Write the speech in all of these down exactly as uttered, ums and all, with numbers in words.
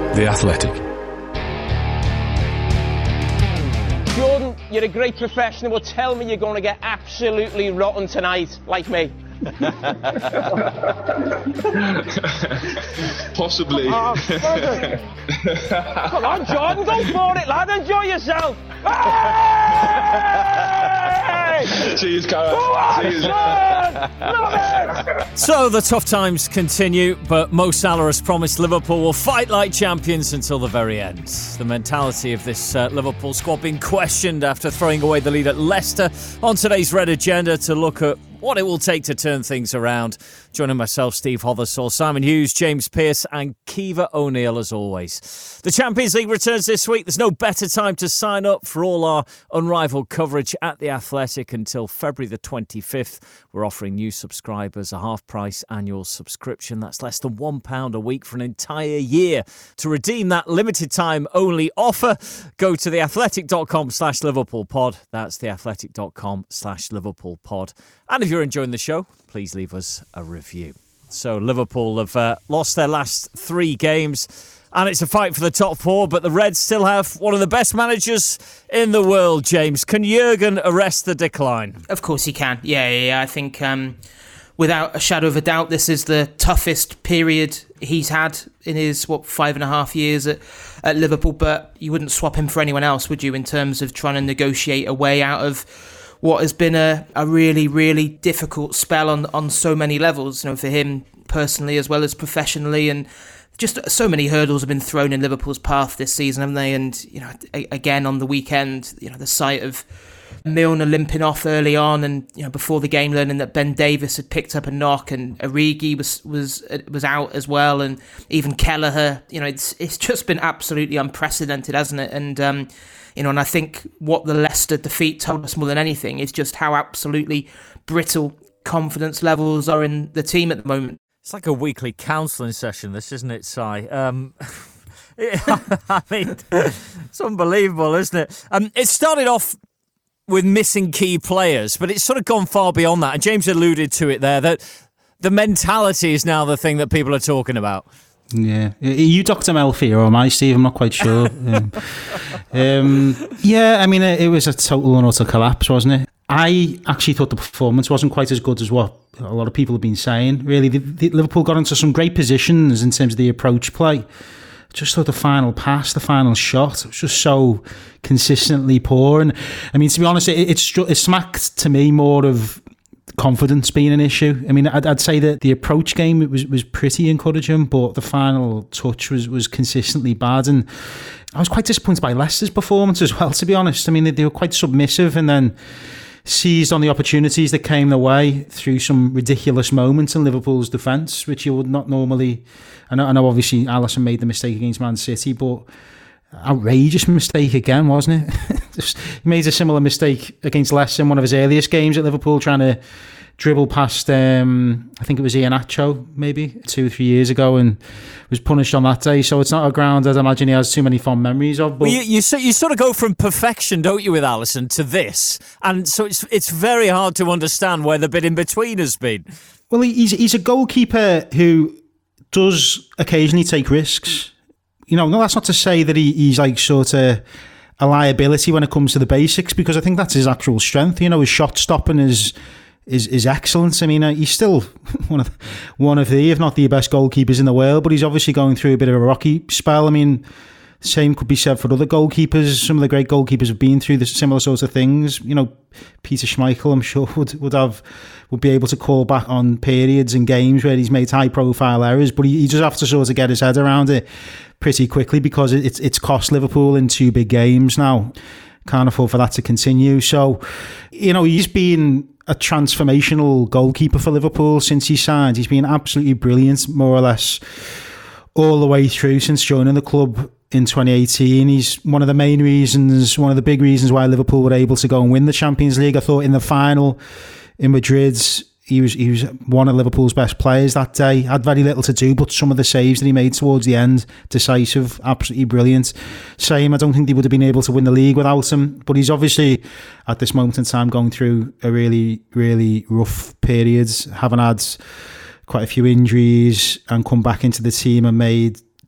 The Athletic. Jordan, you're a great professional, but tell me you're going to get absolutely rotten tonight, like me. Possibly. Oh, come on, Jordan, go for it, lad. Enjoy yourself. Hey! Cheers, Cara. Go on, Cheers. Jordan. Love it. So the tough times continue, but Mo Salah has promised Liverpool will fight like champions until the very end. The mentality of this uh, Liverpool squad being questioned after throwing away the lead at Leicester. On today's Red Agenda to look at what it will take to turn things around. Joining myself, Steve Hothersall, Simon Hughes, James Pearce and Kiva O'Neill as always. The Champions League returns this week. There's no better time to sign up for all our unrivaled coverage at The Athletic until February the twenty-fifth. We're offering new subscribers a half-price annual subscription. That's less than one pound a week for an entire year. To redeem that limited-time only offer, go to theathletic.com slash Liverpool pod. That's theathletic.com slash Liverpool pod. And if you're enjoying the show, please leave us a review. So Liverpool have uh, lost their last three games and it's a fight for the top four, but the Reds still have one of the best managers in the world, James. Can Jurgen arrest the decline? Of course he can. Yeah, yeah, yeah. I think um, without a shadow of a doubt, this is the toughest period he's had in his, what, five and a half years at, at Liverpool, but you wouldn't swap him for anyone else, would you, in terms of trying to negotiate a way out of what has been a, a really, really difficult spell on, on so many levels, you know, for him personally as well as professionally, and just so many hurdles have been thrown in Liverpool's path this season, haven't they? And, you know, a, again on the weekend, you know, the sight of Milner limping off early on, and, you know, before the game learning that Ben Davies had picked up a knock and Origi was was was out as well, and even Kelleher, you know, it's it's just been absolutely unprecedented, hasn't it? And um You know, and I think what the Leicester defeat told us more than anything is just how absolutely brittle confidence levels are in the team at the moment. It's like a weekly counselling session, this, isn't it, Si? Um, I mean, it's unbelievable, isn't it? Um, it started off with missing key players, but it's sort of gone far beyond that. And James alluded to it there, that the mentality is now the thing that people are talking about. Yeah, are you Doctor Melfi or am I, Steve? I'm not quite sure. um, um, yeah, I mean, it, it was a total and utter collapse, wasn't it? I actually thought the performance wasn't quite as good as what a lot of people have been saying. Really, the, the, Liverpool got into some great positions in terms of the approach play. Just thought the final pass, the final shot, it was just so consistently poor. And I mean, to be honest, it, it, it smacked to me more of confidence being an issue. I mean, I'd, I'd say that the approach game it was was pretty encouraging, but the final touch was was consistently bad. And I was quite disappointed by Leicester's performance as well, to be honest. I mean, they, they were quite submissive and then seized on the opportunities that came their way through some ridiculous moments in Liverpool's defence, which you would not normally. I know, I know obviously Alisson made the mistake against Man City, but outrageous mistake again, wasn't it? Just, he made a similar mistake against Leicester in one of his earliest games at Liverpool, trying to dribble past, um, I think it was Iheanacho, maybe, two or three years ago, and was punished on that day. So it's not a ground I'd imagine he has too many fond memories of. But well, you, you, you sort of go from perfection, don't you, with Alisson, to this. And so it's it's very hard to understand where the bit in between has been. Well, he's, he's a goalkeeper who does occasionally take risks. You know, no, that's not to say that he, he's like sort of a liability when it comes to the basics, because I think that's his actual strength. You know, his shot stopping is is is excellent. I mean, uh, he's still one of one of the, if not the best goalkeepers in the world, but he's obviously going through a bit of a rocky spell. I mean, the same could be said for other goalkeepers. Some of the great goalkeepers have been through the similar sorts of things. You know, Peter Schmeichel, I'm sure, would would have would be able to call back on periods and games where he's made high profile errors, but he, he just have to sort of get his head around it pretty quickly, because it's it's cost Liverpool in two big games now. Can't afford for that to continue. So, you know, he's been a transformational goalkeeper for Liverpool since he signed. He's been absolutely brilliant, more or less, all the way through since joining the club in twenty eighteen. He's one of the main reasons, one of the big reasons why Liverpool were able to go and win the Champions League. I thought in the final in Madrid, he was he was one of Liverpool's best players that day. Had very little to do, but some of the saves that he made towards the end, decisive, absolutely brilliant. Same, I don't think they would have been able to win the league without him. But he's obviously, at this moment in time, going through a really, really rough period, having had quite a few injuries and come back into the team and made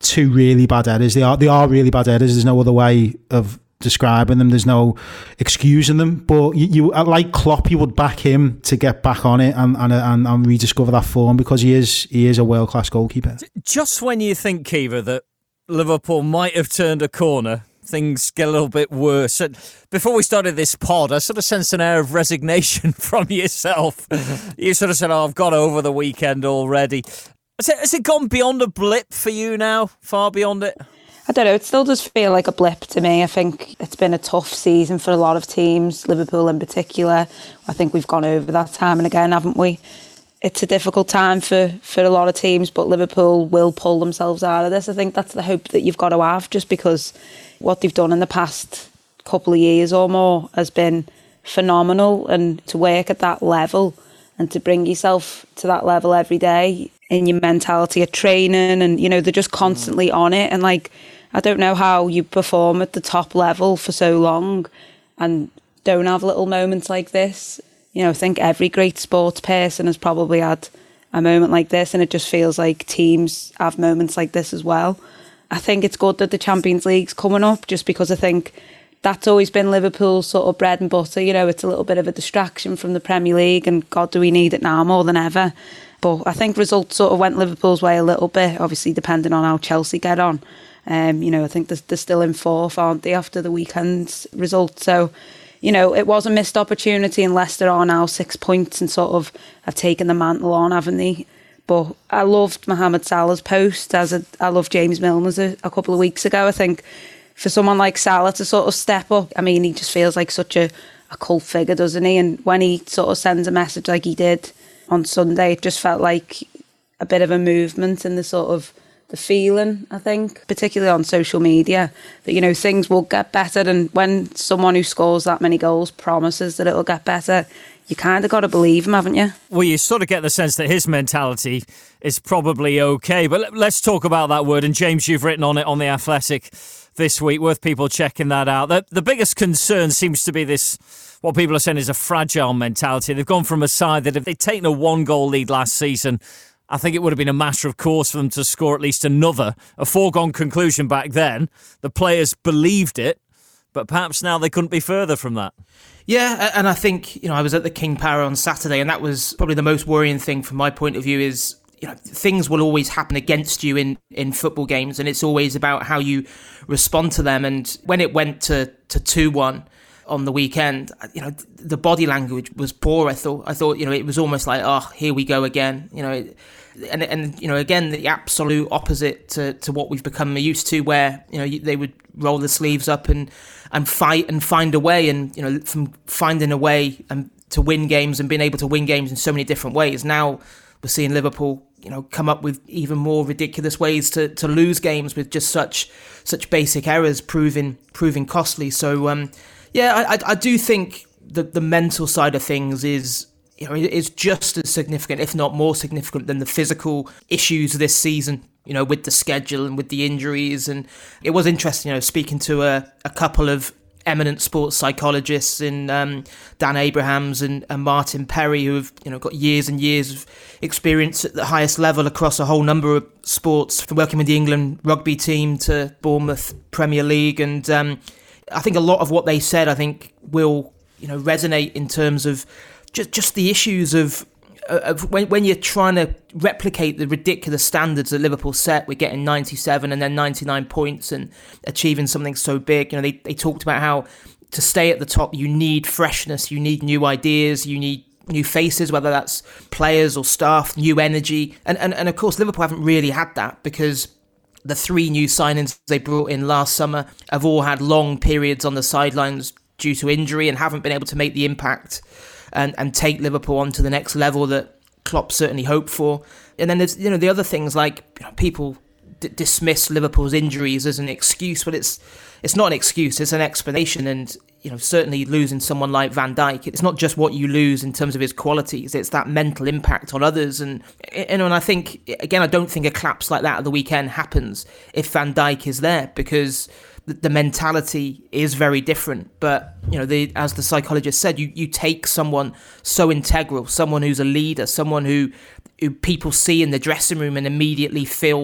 two really bad headers. They are they are really bad headers. There's no other way of describing them. There's no excusing them. But you, you like Klopp, you would back him to get back on it and and, and and rediscover that form, because he is he is a world class goalkeeper. Just when you think, Kiva, that Liverpool might have turned a corner, things get a little bit worse. And before we started this pod, I sort of sensed an air of resignation from yourself. You sort of said, "Oh, I've got over the weekend already." Has it, has it gone beyond a blip for you now? Far beyond it? I don't know, it still does feel like a blip to me. I think it's been a tough season for a lot of teams, Liverpool in particular. I think we've gone over that time and again, haven't we? It's a difficult time for, for a lot of teams, but Liverpool will pull themselves out of this. I think that's the hope that you've got to have, just because what they've done in the past couple of years or more has been phenomenal, and to work at that level and to bring yourself to that level every day in your mentality of training, and, you know, they're just constantly on it. And, like, I don't know how you perform at the top level for so long and don't have little moments like this. You know, I think every great sports person has probably had a moment like this, and it just feels like teams have moments like this as well. I think it's good that the Champions League's coming up, just because I think that's always been Liverpool's sort of bread and butter. You know, it's a little bit of a distraction from the Premier League, and God, do we need it now more than ever. But I think results sort of went Liverpool's way a little bit, obviously depending on how Chelsea get on. Um, you know, I think they're, they're still in fourth, aren't they, after the weekend's result. So, you know, it was a missed opportunity, and Leicester are now six points and sort of have taken the mantle on, haven't they? But I loved Mohamed Salah's post, as a, I loved James Milner's a, a couple of weeks ago. I think for someone like Salah to sort of step up, I mean, he just feels like such a, a cult figure, doesn't he? And when he sort of sends a message like he did on Sunday, it just felt like a bit of a movement in the sort of the feeling, I think, particularly on social media, that, you know, things will get better. And when someone who scores that many goals promises that it'll get better, you kind of got to believe him, haven't you? Well, you sort of get the sense that his mentality is probably okay. But let's talk about that word. And James, you've written on it on The Athletic this week. Worth people checking that out. The, the biggest concern seems to be this, what people are saying is a fragile mentality. They've gone from a side that if they'd taken a one-goal lead last season, I think it would have been a matter of course for them to score at least another. A foregone conclusion back then. The players believed it, but perhaps now they couldn't be further from that. Yeah, and I think, you know, I was at the King Power on Saturday, and that was probably the most worrying thing from my point of view is, you know, things will always happen against you in, in football games, and it's always about how you respond to them. And when it went to to two one on the weekend, you know, the body language was poor. I thought, I thought, you know, it was almost like, oh, here we go again, you know, and and you know, again, the absolute opposite to, to what we've become used to, where, you know, they would roll the sleeves up and and fight and find a way, and, you know, from finding a way and to win games and being able to win games in so many different ways. Now we're seeing Liverpool, you know, come up with even more ridiculous ways to, to lose games with just such such basic errors, proving proving costly. So um, yeah, I, I I do think that the mental side of things is, you know, is just as significant, if not more significant, than the physical issues this season, you know, with the schedule and with the injuries. And it was interesting, you know, speaking to a, a couple of eminent sports psychologists in um, Dan Abrahams and, and Martin Perry, who have, you know, got years and years of experience at the highest level across a whole number of sports, from working with the England rugby team to Bournemouth Premier League. And um, I think a lot of what they said, I think, will, you know, resonate in terms of just just the issues of Of when, when you're trying to replicate the ridiculous standards that Liverpool set, we're getting ninety-seven and then ninety-nine points and achieving something so big. You know, they, they talked about how to stay at the top, you need freshness, you need new ideas, you need new faces, whether that's players or staff, new energy. And, and, and of course, Liverpool haven't really had that, because the three new signings they brought in last summer have all had long periods on the sidelines due to injury and haven't been able to make the impact and, and take Liverpool on to the next level that Klopp certainly hoped for. And then there's, you know, the other things like, you know, people d- dismiss Liverpool's injuries as an excuse, but it's it's not an excuse, it's an explanation. And, you know, certainly losing someone like Van Dijk, it's not just what you lose in terms of his qualities, it's that mental impact on others. And, you know, and I think, again, I don't think a collapse like that at the weekend happens if Van Dijk is there, because the mentality is very different. But, you know, the, as the psychologist said, you, you take someone so integral, someone who's a leader, someone who who people see in the dressing room and immediately feel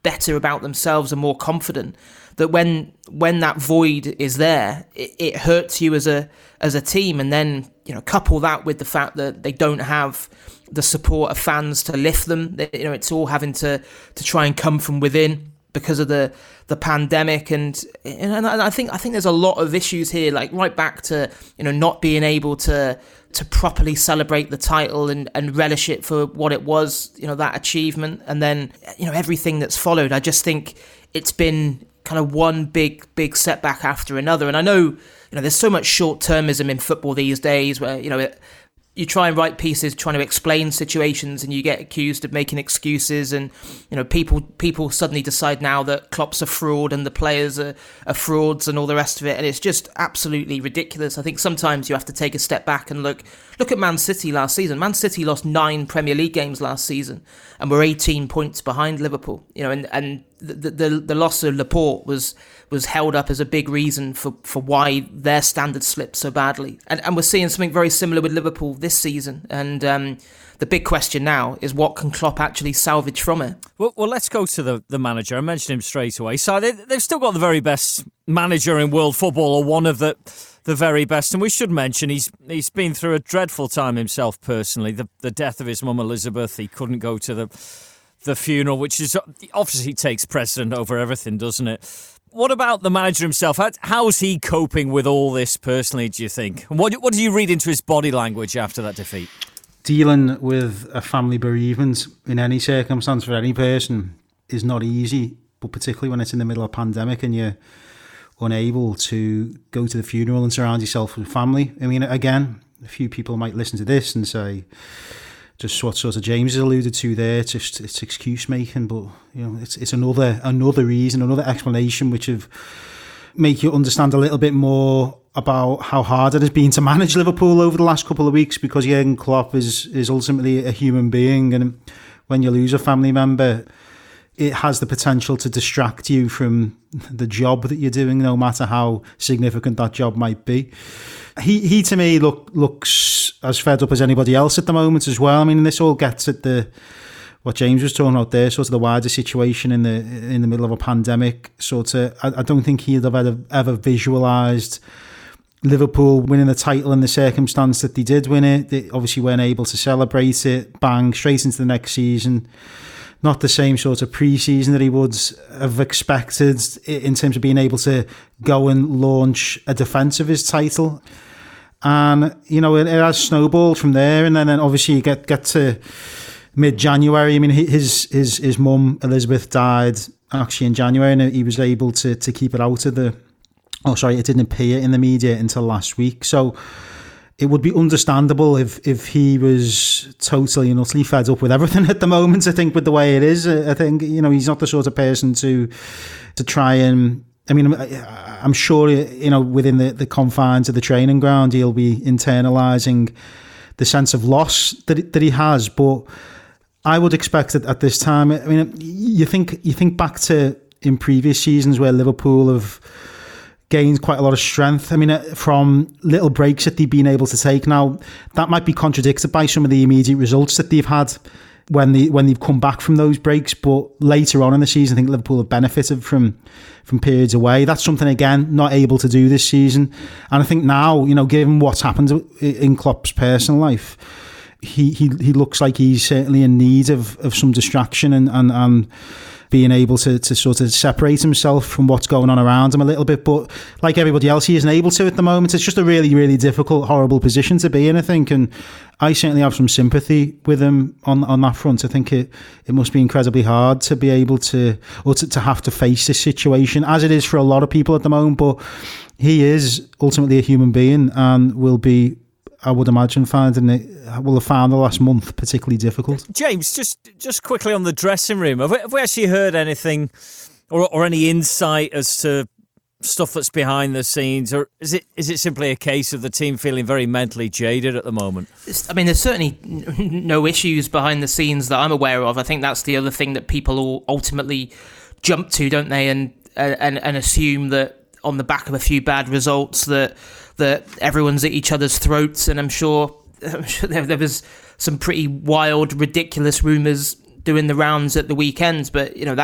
better about themselves and more confident, that when when that void is there, it, it hurts you as a as a team. And then, you know, couple that with the fact that they don't have the support of fans to lift them. They, you know, it's all having to to try and come from within because of the the pandemic, and and I think I think there's a lot of issues here, like right back to, you know, not being able to to properly celebrate the title and, and relish it for what it was, you know, that achievement, and then, you know, everything that's followed. I just think it's been kind of one big big setback after another. And I know, you know, there's so much short-termism in football these days where, you know, it, you try and write pieces trying to explain situations and you get accused of making excuses, and, you know, people people suddenly decide now that Klopp's a fraud and the players are, are frauds and all the rest of it, and it's just absolutely ridiculous. I think sometimes you have to take a step back and look look at Man City last season. Man City lost nine Premier League games last season and were eighteen points behind Liverpool. You know, and, and the, the the loss of Laporte was was held up as a big reason for, for why their standards slipped so badly. And and we're seeing something very similar with Liverpool this season. And um, the big question now is, what can Klopp actually salvage from it? Well, well let's go to the, the manager. I mentioned him straight away. So they, they've still got the very best manager in world football, or one of the the very best. And we should mention he's he's been through a dreadful time himself personally. The the death of his mum Elizabeth. He couldn't go to the the funeral, which is obviously takes precedent over everything, doesn't it? What about the manager himself? How, how's he coping with all this personally, do you think? And what, what do you read into his body language after that defeat? Dealing with a family bereavement in any circumstance for any person is not easy, but particularly when it's in the middle of a pandemic and you're unable to go to the funeral and surround yourself with family. I mean, again, a few people might listen to this and say, just what sort of James has alluded to there, it's just it's excuse making, but you know, it's it's another another reason, another explanation which have make you understand a little bit more about how hard it has been to manage Liverpool over the last couple of weeks, because Jurgen Klopp is is ultimately a human being, and when you lose a family member, it has the potential to distract you from the job that you're doing, no matter how significant that job might be. He, he to me, look, looks as fed up as anybody else at the moment as well. I mean, this all gets at the what James was talking about there, sort of the wider situation in the in the middle of a pandemic. Sort of, I, I don't think he'd have ever, ever visualised Liverpool winning the title in the circumstance that they did win it. They obviously weren't able to celebrate it. Bang, straight into the next season. Not the same sort of pre-season that he would have expected in terms of being able to go and launch a defence of his title. And, you know, it, it has snowballed from there. And then, then obviously you get, get to mid-January. I mean, his his his mum, Elizabeth, died actually in January, and he was able to, to keep it out of the... Oh, sorry, it didn't appear in the media until last week. So it would be understandable if if he was totally and utterly fed up with everything at the moment. I think with the way it is, I think, you know, he's not the sort of person to to try and, I mean, I'm sure, you know, within the, the confines of the training ground, he'll be internalising the sense of loss that that he has. But I would expect that at this time, I mean, you think you think back to in previous seasons where Liverpool have gained quite a lot of strength. I mean, from little breaks that they've been able to take. Now, that might be contradicted by some of the immediate results that they've had when they when they've come back from those breaks. But later on in the season, I think Liverpool have benefited from from periods away. That's something, again, not able to do this season. And I think now, you know, given what's happened in Klopp's personal life, he he he looks like he's certainly in need of of some distraction and and and. being able to, to sort of separate himself from what's going on around him a little bit. But like everybody else, he isn't able to at the moment. It's just a really, really difficult, horrible position to be in, I think. And I certainly have some sympathy with him on, on that front. I think it, it must be incredibly hard to be able to, or to, to have to face this situation, as it is for a lot of people at the moment. But he is ultimately a human being and will be, I would imagine, finding it, will have found the last month particularly difficult. James, just just quickly on the dressing room, have we, have we actually heard anything or or any insight as to stuff that's behind the scenes, or is it is it simply a case of the team feeling very mentally jaded at the moment? I mean, there's certainly no issues behind the scenes that I'm aware of. I think that's the other thing that people all ultimately jump to, don't they, and and and assume that on the back of a few bad results that that everyone's at each other's throats. And I'm sure, I'm sure there, there was some pretty wild, ridiculous rumours doing the rounds at the weekends. But, you know, that's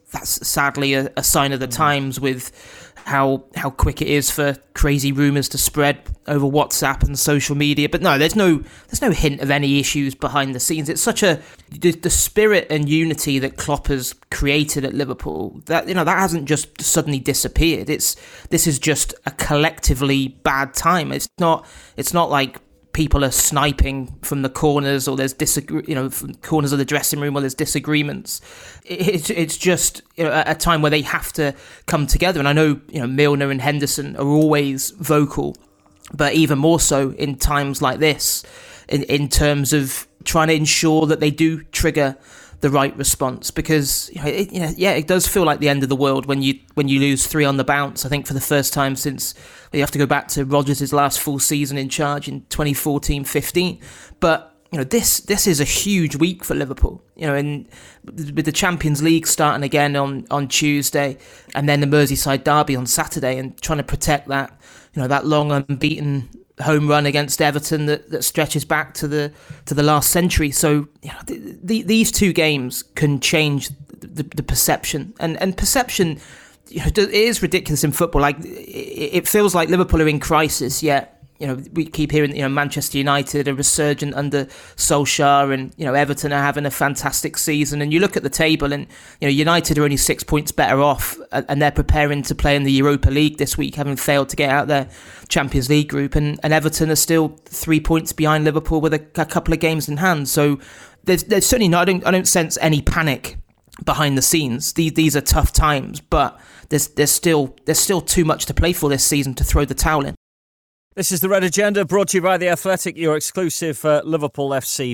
that's sadly a, a sign of the times with how how quick it is for crazy rumours to spread over WhatsApp and social media. But no, there's no there's no hint of any issues behind the scenes. It's such a the, the spirit and unity that Klopp has created at Liverpool, that you know that hasn't just suddenly disappeared. It's this is just a collectively bad time. It's not it's not like people are sniping from the corners, or there's disagree, you know, from corners of the dressing room, or there's disagreements. It's it's just you know, a time where they have to come together. And I know you know Milner and Henderson are always vocal, but even more so in times like this, in in terms of trying to ensure that they do trigger the right response, because you know, it, you know, yeah, it does feel like the end of the world when you when you lose three on the bounce. I think for the first time since you have to go back to Rodgers' last full season in charge in twenty fourteen fifteen. But you know, this this is a huge week for Liverpool. You know, and with the Champions League starting again on, on Tuesday, and then the Merseyside derby on Saturday, and trying to protect that you know that long unbeaten home run against Everton that, that stretches back to the to the last century. So you know, the, the, these two games can change the, the perception, and and perception. You know, it is ridiculous in football. Like it feels like Liverpool are in crisis. Yet you know we keep hearing you know Manchester United are resurgent under Solskjaer, and you know Everton are having a fantastic season. And you look at the table, and you know United are only six points better off, and they're preparing to play in the Europa League this week, having failed to get out their Champions League group. And, and Everton are still three points behind Liverpool with a, a couple of games in hand. So there's there's certainly not. I don't I don't sense any panic behind the scenes. These these are tough times, but there's there's still there's still too much to play for this season to throw the towel in. This is The Red Agenda, brought to you by The Athletic, your exclusive uh, Liverpool F C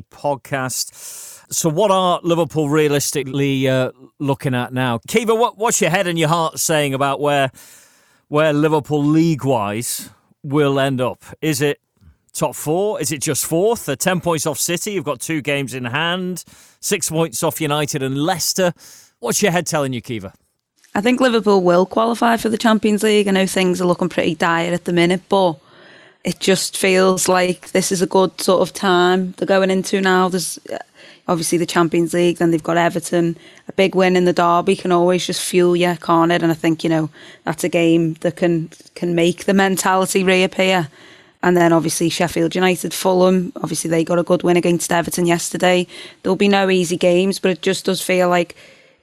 podcast. So what are Liverpool realistically uh, looking at now? Kiva, what, what's your head and your heart saying about where where Liverpool league-wise will end up? Is it top four? Is it just fourth? They're ten points off City. You've got two games in hand. Six points off United and Leicester. What's your head telling you, Kiva? I think Liverpool will qualify for the Champions League. I know things are looking pretty dire at the minute, but it just feels like this is a good sort of time they're going into now. There's obviously the Champions League, then they've got Everton. A big win in the derby can always just fuel you, can't it? And I think, you know, that's a game that can can make the mentality reappear. And then obviously Sheffield United, Fulham, obviously they got a good win against Everton yesterday. There'll be no easy games, but it just does feel like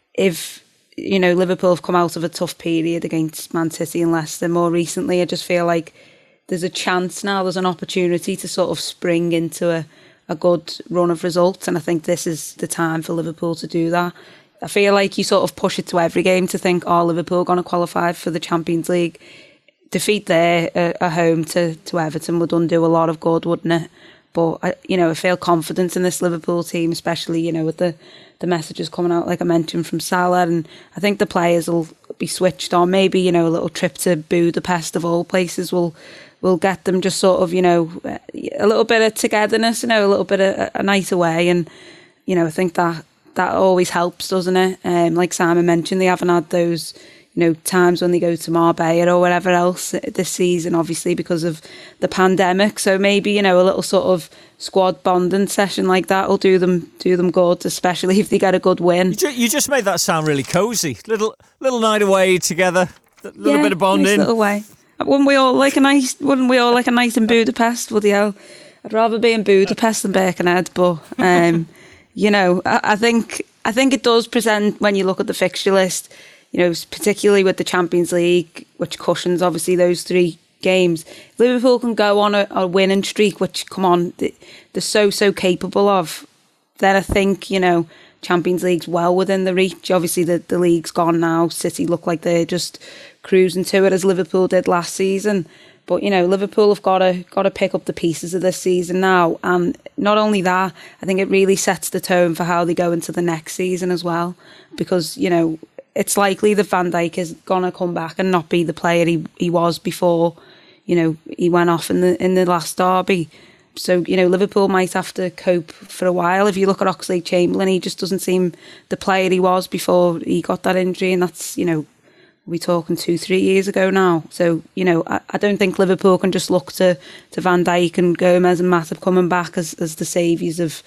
if, you know, Liverpool have come out of a tough period against Man City and Leicester more recently, I just feel like there's a chance now, there's an opportunity to sort of spring into a, a good run of results. And I think this is the time for Liverpool to do that. I feel like you sort of push it to every game to think, oh, Liverpool are going to qualify for the Champions League. Defeat there uh, at home to, to Everton would undo a lot of good, wouldn't it? But, I, you know, I feel confident in this Liverpool team, especially, you know, with the, the messages coming out, like I mentioned, from Salah. And I think the players will be switched on. Maybe, you know, a little trip to Budapest of all places will will get them just sort of, you know, a little bit of togetherness, you know, a little bit of a, a night away. And, you know, I think that that always helps, doesn't it? Um, like Simon mentioned, they haven't had those, you know, times when they go to Marbella or whatever else this season, obviously, because of the pandemic. So maybe, you know, a little sort of squad bonding session like that will do them do them good, especially if they get a good win. You, ju- you just made that sound really cosy. Little little night away together, a little yeah, bit of bonding. Nice little way. Wouldn't we all like a nice? Wouldn't we all like a night in Budapest? Bloody hell! I'd rather be in Budapest than Birkenhead, but um, you know, I, I think I think it does present when you look at the fixture list. You know, particularly with the Champions League, which cushions obviously those three games. Liverpool can go on a, a winning streak, which, come on, they're so, so capable of. Then I think, you know, Champions League's well within the reach. Obviously, the, the league's gone now. City look like they're just cruising to it, as Liverpool did last season. But, you know, Liverpool have got to got to pick up the pieces of this season now. And not only that, I think it really sets the tone for how they go into the next season as well. Because, you know, it's likely that Van Dijk is going to come back and not be the player he, he was before, you know, he went off in the in the last derby. So, you know, Liverpool might have to cope for a while. If you look at Oxlade-Chamberlain, he just doesn't seem the player he was before he got that injury. And that's, you know, we're talking two, three years ago now. So, you know, I, I don't think Liverpool can just look to, to Van Dijk and Gomez and Matip coming back as, as the saviours of,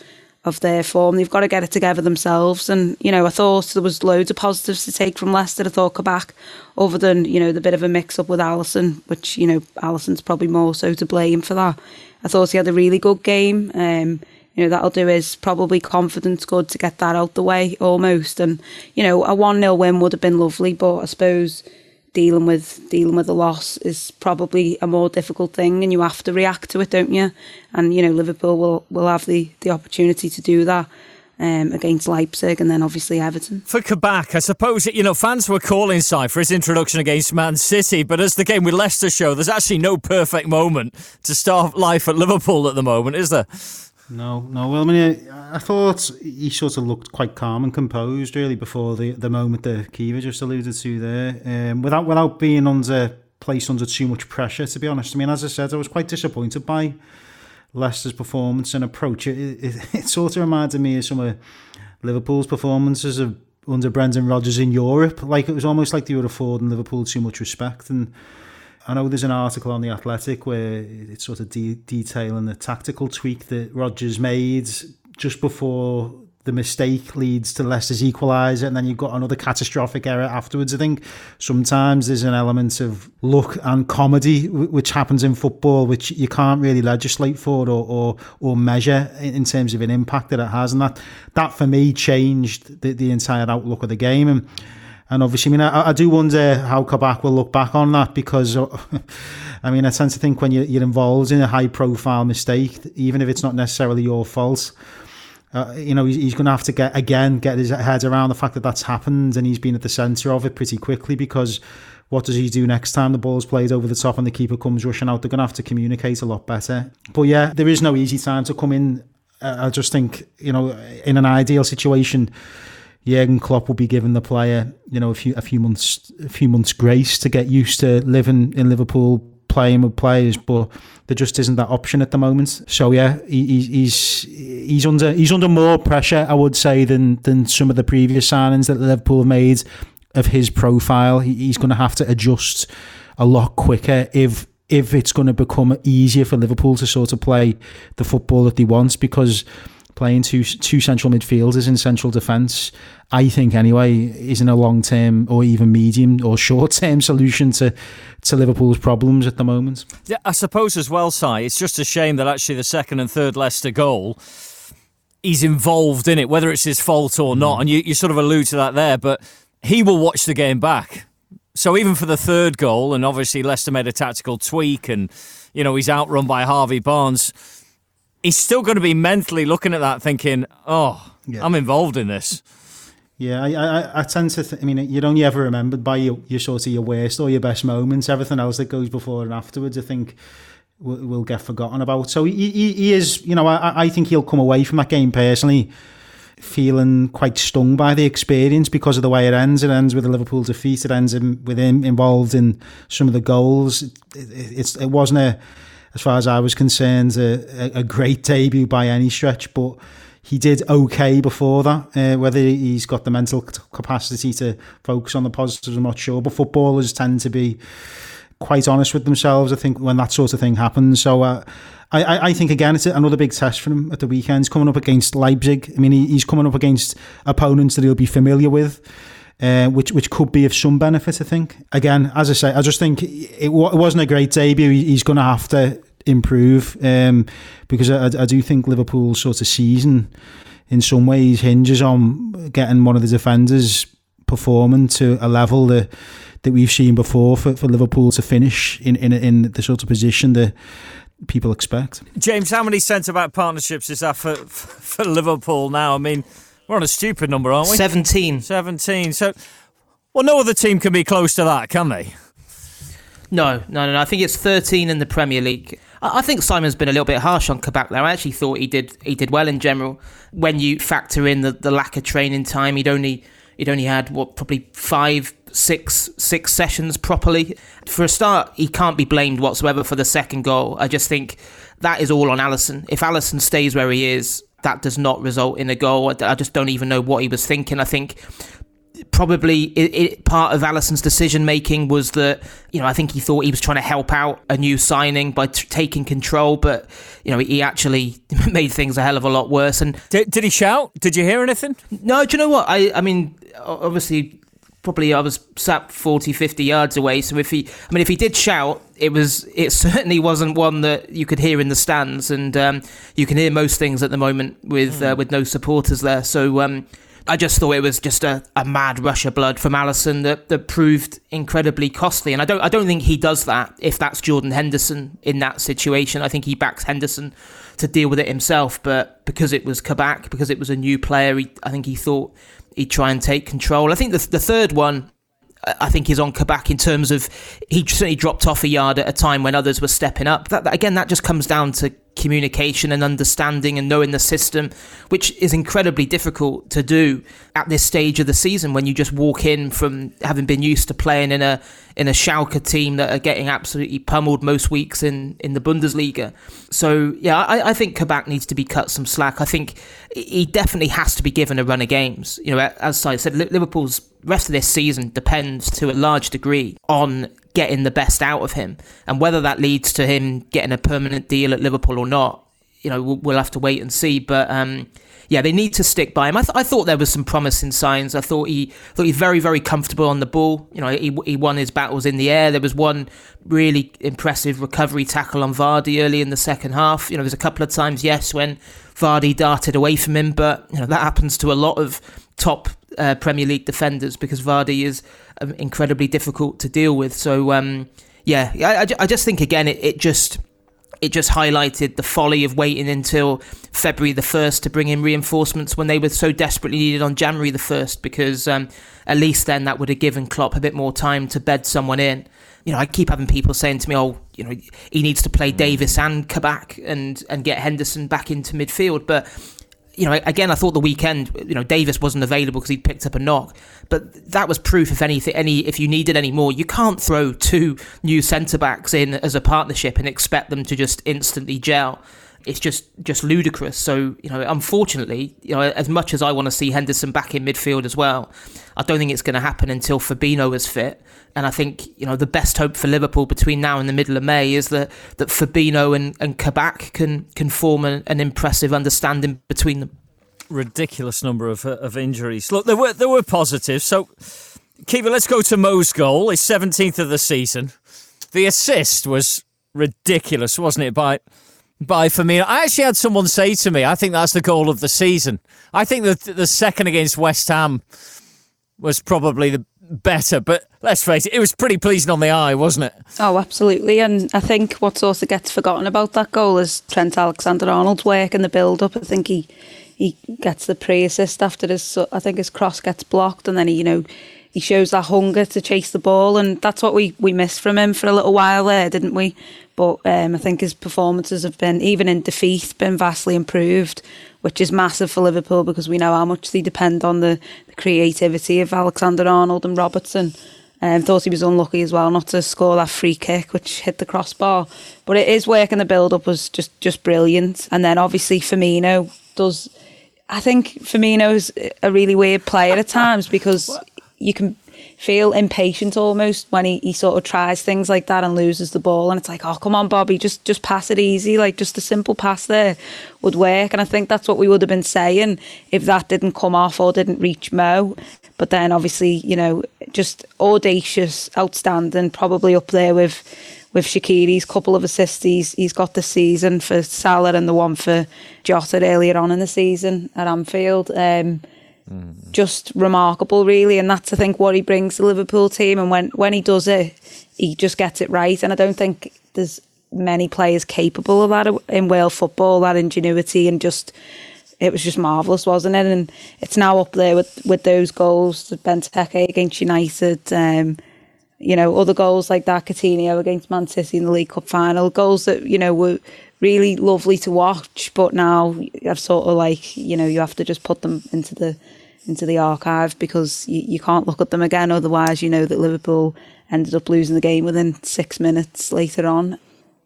of their form. They've got to get it together themselves. And, you know, I thought there was loads of positives to take from Leicester. I thought Kabak, other than, you know, the bit of a mix-up with Alisson, which, you know, Alisson's probably more so to blame for that. I thought he had a really good game. Um, you know, that'll do his probably confidence good to get that out the way almost. And, you know, a one nil win would have been lovely, but I suppose dealing with dealing with a loss is probably a more difficult thing, and you have to react to it, don't you? And, you know, Liverpool will, will have the, the opportunity to do that um, against Leipzig and then obviously Everton. For Kabak, I suppose, you know, fans were calling Si for his introduction against Man City, but as the game with Leicester show, there's actually no perfect moment to start life at Liverpool at the moment, is there? No, no. Well, I mean, I thought he sort of looked quite calm and composed, really, before the, the moment that Kiva just alluded to there, um, without without being under placed under too much pressure. To be honest, I mean, as I said, I was quite disappointed by Leicester's performance and approach. It, it, it sort of reminded me of some of Liverpool's performances of under Brendan Rodgers in Europe. Like, it was almost like they were affording Liverpool too much respect. And I know there's an article on The Athletic where it's sort of de- detailing the tactical tweak that Rodgers made just before the mistake leads to Leicester's equaliser, and then you've got another catastrophic error afterwards. I think sometimes there's an element of luck and comedy which happens in football, which you can't really legislate for or or, or measure in terms of an impact that it has. And that, that for me, changed the, the entire outlook of the game. And And obviously, I mean, I, I do wonder how Kabak will look back on that, because, I mean, I tend to think when you're, you're involved in a high-profile mistake, even if it's not necessarily your fault, uh, you know, he's, he's going to have to get, again, get his head around the fact that that's happened, and he's been at the centre of it pretty quickly, because what does he do next time the ball's played over the top and the keeper comes rushing out? They're going to have to communicate a lot better. But yeah, there is no easy time to come in. Uh, I just think, you know, in an ideal situation, Jurgen Klopp will be giving the player, you know, a few a few months a few months grace to get used to living in Liverpool, playing with players, but there just isn't that option at the moment. So yeah, he, he's he's under he's under more pressure, I would say, than than some of the previous signings that Liverpool have made of his profile. He, he's going to have to adjust a lot quicker if if it's going to become easier for Liverpool to sort of play the football that they want, because playing two two central midfielders in central defence, I think anyway, isn't a long term or even medium or short term solution to to Liverpool's problems at the moment. Yeah, I suppose as well, Si, it's just a shame that actually the second and third Leicester goal, he's involved in it, whether it's his fault or not. Mm. And you, you sort of allude to that there, but he will watch the game back. So even for the third goal, and obviously Leicester made a tactical tweak, and you know he's outrun by Harvey Barnes, he's still going to be mentally looking at that thinking, oh, yeah, I'm involved in this. Yeah, I I, I tend to, th- I mean, you're only ever remembered by your, your sort of your worst or your best moments. Everything else that goes before and afterwards, I think, will, will get forgotten about. So he, he, he is, you know, I, I think he'll come away from that game personally feeling quite stung by the experience because of the way it ends. It ends with a Liverpool defeat. It ends in, with him involved in some of the goals. It, it, it's, it wasn't a, as far as I was concerned, a, a great debut by any stretch, but he did okay before that. Uh, whether he's got the mental capacity to focus on the positives, I'm not sure. But footballers tend to be quite honest with themselves, I think, when that sort of thing happens. So uh, I, I think, again, it's another big test for him at the weekend. He's coming up against Leipzig. I mean, he, he's coming up against opponents that he'll be familiar with. Uh, which which could be of some benefit, I think. Again, as I say, I just think it, w- it wasn't a great debut. He's going to have to improve um, because I, I do think Liverpool's sort of season in some ways hinges on getting one of the defenders performing to a level that that we've seen before for, for Liverpool to finish in, in, in the sort of position that people expect. James, how many centre-back partnerships is that for, for Liverpool now? I mean, we're on a stupid number, aren't we? seventeen. seventeen. So, well, no other team can be close to that, can they? No, no, no, no. I think it's thirteen in the Premier League. I, I think Simon's been a little bit harsh on Kabak there. I actually thought he did he did well in general. When you factor in the, the lack of training time, he'd only he'd only had what probably five, six, six sessions properly. For a start, he can't be blamed whatsoever for the second goal. I just think that is all on Alisson. If Alisson stays where he is, that does not result in a goal. I just don't even know what he was thinking. I think probably it, it, part of Alisson's decision making was that, you know, I think he thought he was trying to help out a new signing by t- taking control, but, you know, he actually made things a hell of a lot worse. And did, did he shout? Did you hear anything? No, do you know what? I, I mean, obviously, probably I was sat forty, fifty yards away. So if he, I mean, if he did shout, it was, it certainly wasn't one that you could hear in the stands. And um, you can hear most things at the moment with mm. uh, with no supporters there. So um, I just thought it was just a, a mad rush of blood from Alisson that, that proved incredibly costly. And I don't I don't think he does that if that's Jordan Henderson in that situation. I think he backs Henderson to deal with it himself. But because it was Kabak, because it was a new player, he, I think he thought he'd try and take control. I think the the third one, I think, is on Kabak in terms of he certainly dropped off a yard at a time when others were stepping up. That, that again, that just comes down to communication and understanding and knowing the system, which is incredibly difficult to do at this stage of the season when you just walk in from having been used to playing in a in a Schalke team that are getting absolutely pummeled most weeks in, in the Bundesliga. So yeah, I, I think Kabak needs to be cut some slack. I think he definitely has to be given a run of games. You know, as I said, Liverpool's rest of this season depends to a large degree on getting the best out of him, and whether that leads to him getting a permanent deal at Liverpool or not, you know, we'll, we'll have to wait and see. But um, yeah, they need to stick by him. I, th- I thought there was some promising signs. I thought he thought he's very, very comfortable on the ball. You know, he he won his battles in the air. There was one really impressive recovery tackle on Vardy early in the second half. You know, there's a couple of times, yes, when Vardy darted away from him, but you know that happens to a lot of top uh, Premier League defenders because Vardy is um, incredibly difficult to deal with. So um, yeah, I, I just think again it, it just it just highlighted the folly of waiting until February the first to bring in reinforcements when they were so desperately needed on January the first, because um, at least then that would have given Klopp a bit more time to bed someone in. You know, I keep having people saying to me, oh, you know, he needs to play Davis and Kabak and, and get Henderson back into midfield. But, you know, again, I thought the weekend, you know, Davis wasn't available because he'd picked up a knock. But that was proof, if anything, any if you needed any more, you can't throw two new centre-backs in as a partnership and expect them to just instantly gel. It's just, just ludicrous. So, you know, unfortunately, you know, as much as I want to see Henderson back in midfield as well, I don't think it's going to happen until Fabinho is fit. And I think, you know, the best hope for Liverpool between now and the middle of May is that, that Fabinho and, and Kabak can, can form an, an impressive understanding between them. Ridiculous number of uh, of injuries. Look, there were there were positives. So, Kiva, let's go to Mo's goal. His seventeenth of the season. The assist was ridiculous, wasn't it, by... By Firmino. I actually had someone say to me, I think that's the goal of the season. I think that the second against West Ham was probably the better, but let's face it, it was pretty pleasing on the eye, wasn't it? Oh, absolutely. And I think what sort of gets forgotten about that goal is Trent Alexander-Arnold's work in the build-up. I think he he gets the pre-assist after his, I think his cross gets blocked, and then he, you know, he shows that hunger to chase the ball, and that's what we, we missed from him for a little while there, didn't we? But um, I think his performances have been, even in defeat, been vastly improved, which is massive for Liverpool because we know how much they depend on the, the creativity of Alexander-Arnold and Robertson. Um, thought he was unlucky as well not to score that free kick, which hit the crossbar. But it is work, and the build-up was just, just brilliant. And then obviously Firmino does... I think Firmino's a really weird player at times because you can feel impatient almost when he, he sort of tries things like that and loses the ball, and it's like, oh, come on, Bobby, just just pass it easy. Like, just a simple pass there would work. And I think that's what we would have been saying if that didn't come off or didn't reach Mo. But then obviously, you know, just audacious, outstanding, probably up there with with Shaqiri's couple of assists he's, he's got this season for Salah and the one for Jota earlier on in the season at Anfield. Um, mm. Just remarkable, really. And that's, I think, what he brings to the Liverpool team. And when, when he does it, he just gets it right. And I don't think there's many players capable of that in world football, that ingenuity, and just... It was just marvellous, wasn't it? And it's now up there with, with those goals, Benteke against United, um, you know, other goals like that, Coutinho against Man City in the League Cup final, goals that, you know, were really lovely to watch, but now I've sort of like, you know, you have to just put them into the into the archive because you, you can't look at them again, otherwise you know that Liverpool ended up losing the game within six minutes later on.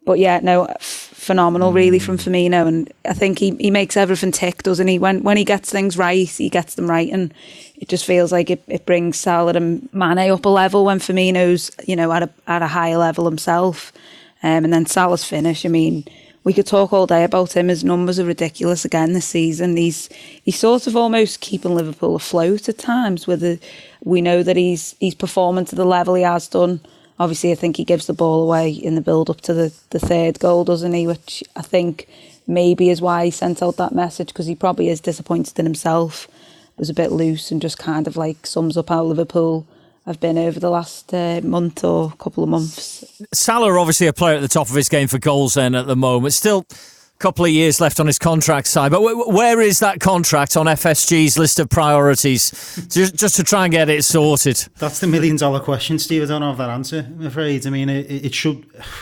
but yeah, no, f- phenomenal really from Firmino, and I think he, he makes everything tick, doesn't he? When when he gets things right, he gets them right, and it just feels like it, it brings Salah and Mane up a level when Firmino's, you know, at a at a higher level himself. Um, and then Salah's finish, I mean, we could talk all day about him. His numbers are ridiculous again this season. He's he's sort of almost keeping Liverpool afloat at times. With the, we know that he's he's performing to the level he has done. Obviously, I think he gives the ball away in the build-up to the, the third goal, doesn't he? Which I think maybe is why he sent out that message, because he probably is disappointed in himself. It was a bit loose and just kind of like sums up how Liverpool have been over the last uh, month or couple of months. Salah, obviously a player at the top of his game for goals then at the moment. Still a couple of years left on his contract side. But w- where is that contract on F S G's list of priorities? just, just to try and get it sorted. That's the million dollar question, Steve. I don't have that answer, I'm afraid. I mean, it, it should...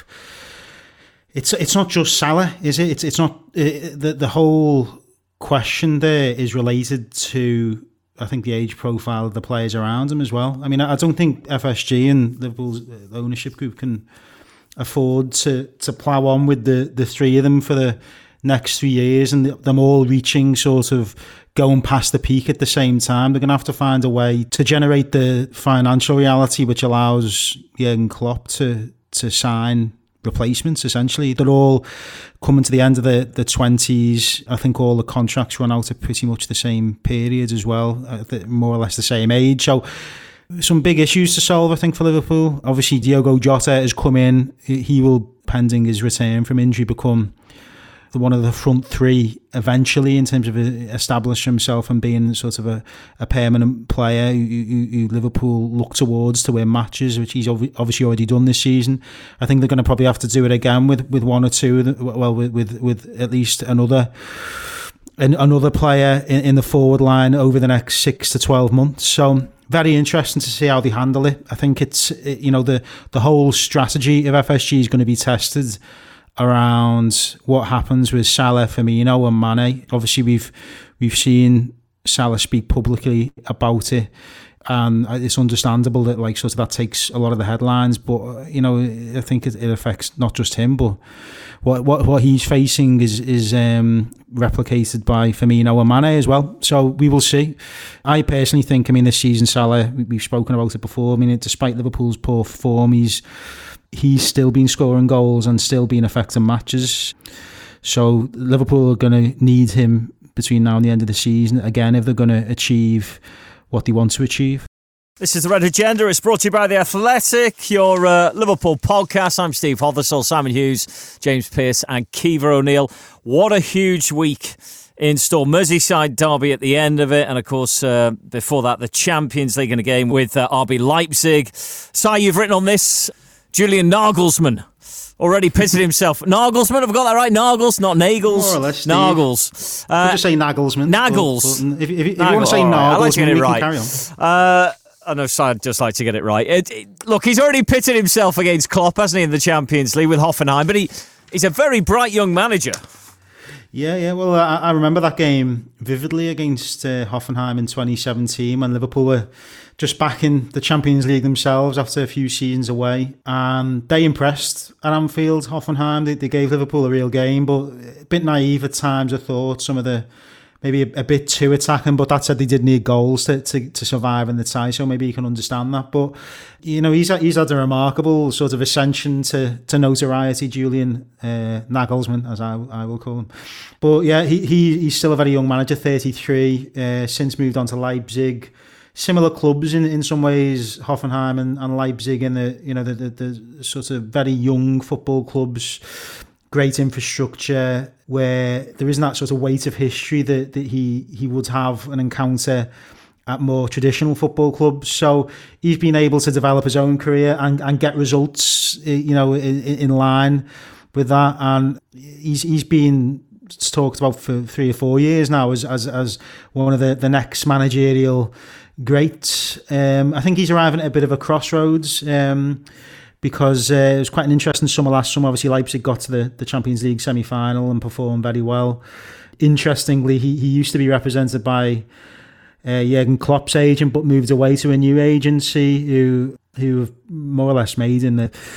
It's it's not just Salah, is it? It's it's not... It, the, the whole question there is related to, I think, the age profile of the players around him as well. I mean, I don't think F S G and Liverpool's ownership group can afford to to plough on with the, the three of them for the next three years and them all reaching sort of going past the peak at the same time. They're going to have to find a way to generate the financial reality which allows Jurgen Klopp to to sign replacements, essentially. They're all coming to the end of the, the twenties. I think all the contracts run out at pretty much the same period as well, more or less the same age. So some big issues to solve, I think, for Liverpool. Obviously, Diogo Jota has come in. He will, pending his return from injury, become one of the front three eventually in terms of establishing himself and being sort of a, a permanent player who, who, who Liverpool look towards to win matches, which he's obviously already done this season. I think they're going to probably have to do it again with, with one or two, well, with, with, with at least another another player in, in the forward line over the next six to twelve months. So very interesting to see how they handle it. I think it's, you know, the, the whole strategy of F S G is going to be tested around what happens with Salah, Firmino and Mane. Obviously, we've we've seen Salah speak publicly about it, and it's understandable that like sort of that takes a lot of the headlines. But you know, I think it, it affects not just him, but what what what he's facing is is um, replicated by Firmino and Mane as well. So we will see. I personally think, I mean, this season Salah, we've spoken about it before. I mean, despite Liverpool's poor form, he's he's still been scoring goals and still been affecting matches. So Liverpool are going to need him between now and the end of the season again if they're going to achieve what they want to achieve. This is The Red Agenda. It's brought to you by The Athletic, your uh, Liverpool podcast. I'm Steve Hothersall, Simon Hughes, James Pearce and Kiva O'Neill. What a huge week in store. Merseyside derby at the end of it. And, of course, uh, before that, the Champions League in a game with uh, R B Leipzig. Si, you've written on this. Julian Nagelsmann already pitted himself. Nagelsmann, have I got that right? Nagels, not Nagels. More or less, Steve. Nagels. Uh, just say Nagelsmann. Nagels. But, but if, if, if Nagel. you want to say All Nagelsmann, right, I like to get it we right. can carry on. Uh, I know, so I'd just like to get it right. It, it, look, he's already pitted himself against Klopp, hasn't he, in the Champions League with Hoffenheim, but he, he's a very bright young manager. Yeah, yeah. Well, I, I remember that game vividly against uh, Hoffenheim in twenty seventeen when Liverpool were just back in the Champions League themselves after a few seasons away. And they impressed at Anfield, Hoffenheim. They, they gave Liverpool a real game, but a bit naive at times, I thought. Some of the, maybe a, a bit too attacking, but that said they did need goals to, to, to survive in the tie, so maybe you can understand that. But, you know, he's, he's had a remarkable sort of ascension to, to notoriety, Julian uh, Nagelsmann, as I, I will call him. But yeah, he, he he's still a very young manager, thirty-three, uh, since moved on to Leipzig. Similar clubs in, in some ways, Hoffenheim and, and Leipzig, in the you know the, the the sort of very young football clubs, great infrastructure, where there isn't that sort of weight of history that, that he he would have an encounter at more traditional football clubs. So he's been able to develop his own career and, and get results, you know, in, in line with that. And he's he's been talked about for three or four years now as as, as one of the, the next managerial greats. Um, I think he's arriving at a bit of a crossroads um, because uh, it was quite an interesting summer last summer. Obviously, Leipzig got to the, the Champions League semi-final and performed very well. Interestingly, he, he used to be represented by uh, Jurgen Klopp's agent, but moved away to a new agency who who have more or less made in the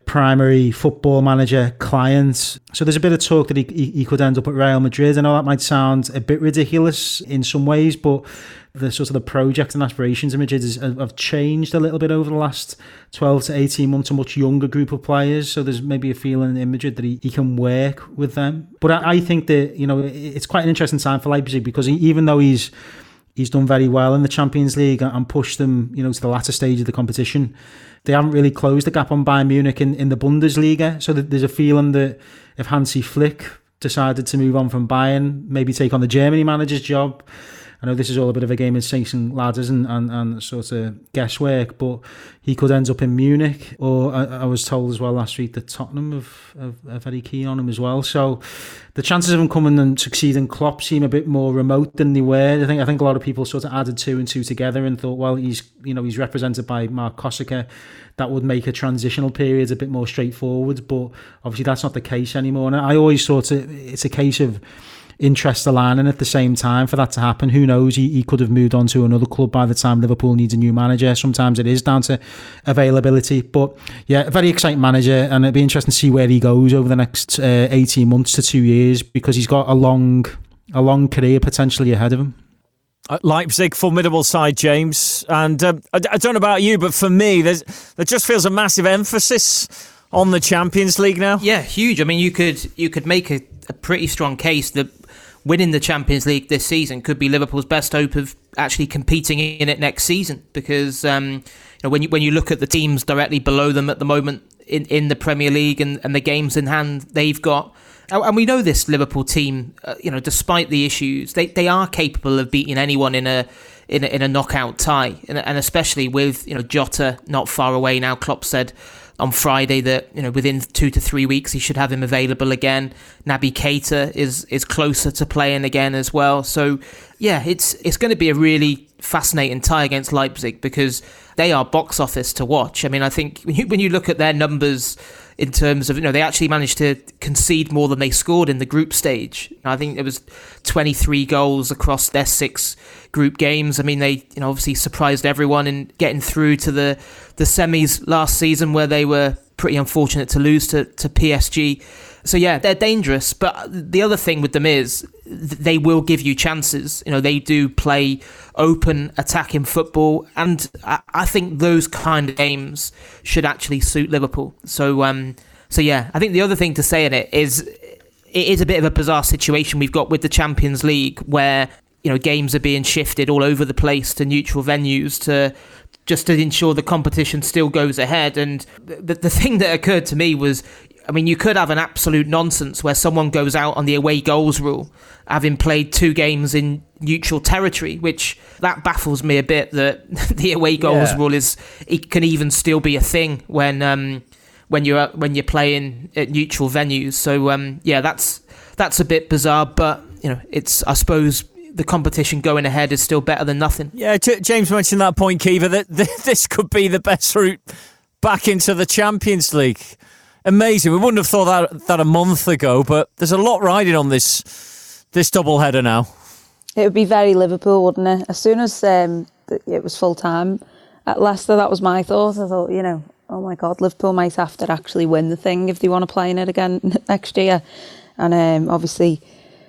primary football manager client. So there's a bit of talk that he, he, he could end up at Real Madrid. I know that might sound a bit ridiculous in some ways, but the sort of the project and aspirations of Madrid is, have changed a little bit over the last twelve to eighteen months, a much younger group of players. So there's maybe a feeling in Madrid that he, he can work with them. But I, I think that, you know, it's quite an interesting time for Leipzig, because he, even though he's he's done very well in the Champions League and pushed them, you know, to the latter stage of the competition, they haven't really closed the gap on Bayern Munich in, in the Bundesliga. So there's a feeling that if Hansi Flick decided to move on from Bayern, maybe take on the Germany manager's job, I know this is all a bit of a game of snakes and ladders and, and, and sort of guesswork, but he could end up in Munich. Or I, I was told as well last week that Tottenham have, have, are very keen on him as well. So the chances of him coming and succeeding Klopp seem a bit more remote than they were. I think I think a lot of people sort of added two and two together and thought, well, he's you know he's represented by Mark Kossaka. That would make a transitional period a bit more straightforward. But obviously that's not the case anymore. And I always thought it, it's a case of interest aligning at the same time for that to happen. Who knows? He, he could have moved on to another club by the time Liverpool needs a new manager. Sometimes it is down to availability. But yeah, a very exciting manager, and it'd be interesting to see where he goes over the next uh, eighteen months to two years, because he's got a long, a long career potentially ahead of him. Leipzig, formidable side, James. And um, I, I don't know about you, but for me, there's, there just feels a massive emphasis on the Champions League now. Yeah, huge. I mean, you could you could make a, a pretty strong case that winning the Champions League this season could be Liverpool's best hope of actually competing in it next season. Because um, you know, when you when you look at the teams directly below them at the moment in, in the Premier League and, and the games in hand they've got, and we know this Liverpool team, uh, you know, despite the issues, they, they are capable of beating anyone in a in a, in a knockout tie, and, and especially with you know Jota not far away now. Klopp said on Friday that you know within two to three weeks he should have him available again. Naby Keita is is closer to playing again as well. So yeah, it's it's going to be a really fascinating tie against Leipzig, because they are box office to watch. I mean, I think when you, when you look at their numbers in terms of, you know, they actually managed to concede more than they scored in the group stage. I think it was twenty-three goals across their six group games. I mean, they, you know, obviously surprised everyone in getting through to the, the semis last season, where they were pretty unfortunate to lose to, to P S G. So yeah, they're dangerous. But the other thing with them is they will give you chances. You know, they do play open attacking football, and I, I think those kind of games should actually suit Liverpool. So um, so yeah, I think the other thing to say in it is it is a bit of a bizarre situation we've got with the Champions League, where you know games are being shifted all over the place to neutral venues to just to ensure the competition still goes ahead. And the the thing that occurred to me was, I mean, you could have an absolute nonsense where someone goes out on the away goals rule, having played two games in neutral territory, which that baffles me a bit, that the away goals yeah. rule is, it can even still be a thing when um, when you're when you're playing at neutral venues. So um, yeah, that's that's a bit bizarre, but you know, it's, I suppose, the competition going ahead is still better than nothing. Yeah, J- James mentioned that point, Kiva, that th- this could be the best route back into the Champions League. Amazing. We wouldn't have thought that that a month ago, but there's a lot riding on this this doubleheader now. It would be very Liverpool, wouldn't it? As soon as um, it was full time at Leicester, that was my thought. I thought, you know, oh my God, Liverpool might have to actually win the thing if they want to play in it again next year. And um, obviously,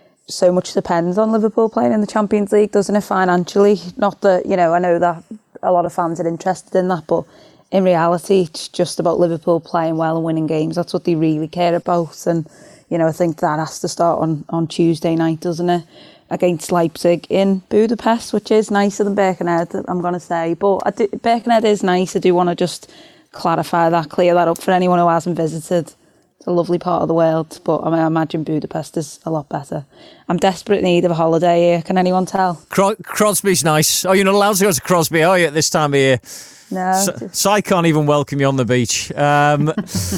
so much depends on Liverpool playing in the Champions League, doesn't it, financially? Not that, you know, I know that a lot of fans are interested in that, but in reality, it's just about Liverpool playing well and winning games. That's what they really care about. And, you know, I think that has to start on, on Tuesday night, doesn't it? Against Leipzig in Budapest, which is nicer than Birkenhead, I'm going to say. But I do, Birkenhead is nice. I do want to just clarify that, clear that up for anyone who hasn't visited. It's a lovely part of the world, but I, mean, I imagine Budapest is a lot better. I'm desperate in need of a holiday here. Can anyone tell? Cro- Crosby's nice. Oh, you're not allowed to go to Crosby, are you, at this time of year? No. So, so I can't even welcome you on the beach. Um,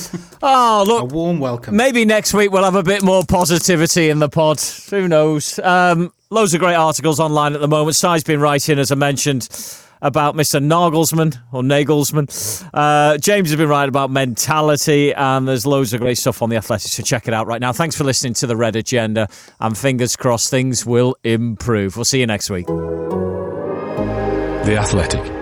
oh, look. A warm welcome. Maybe next week we'll have a bit more positivity in the pod. Who knows? Um, loads of great articles online at the moment. Si's been writing, as I mentioned, about Mister Nagelsmann, or Nagelsmann. Uh, James has been writing about mentality, and there's loads of great stuff on The Athletic, so check it out right now. Thanks for listening to The Red Agenda, and fingers crossed things will improve. We'll see you next week. The Athletic.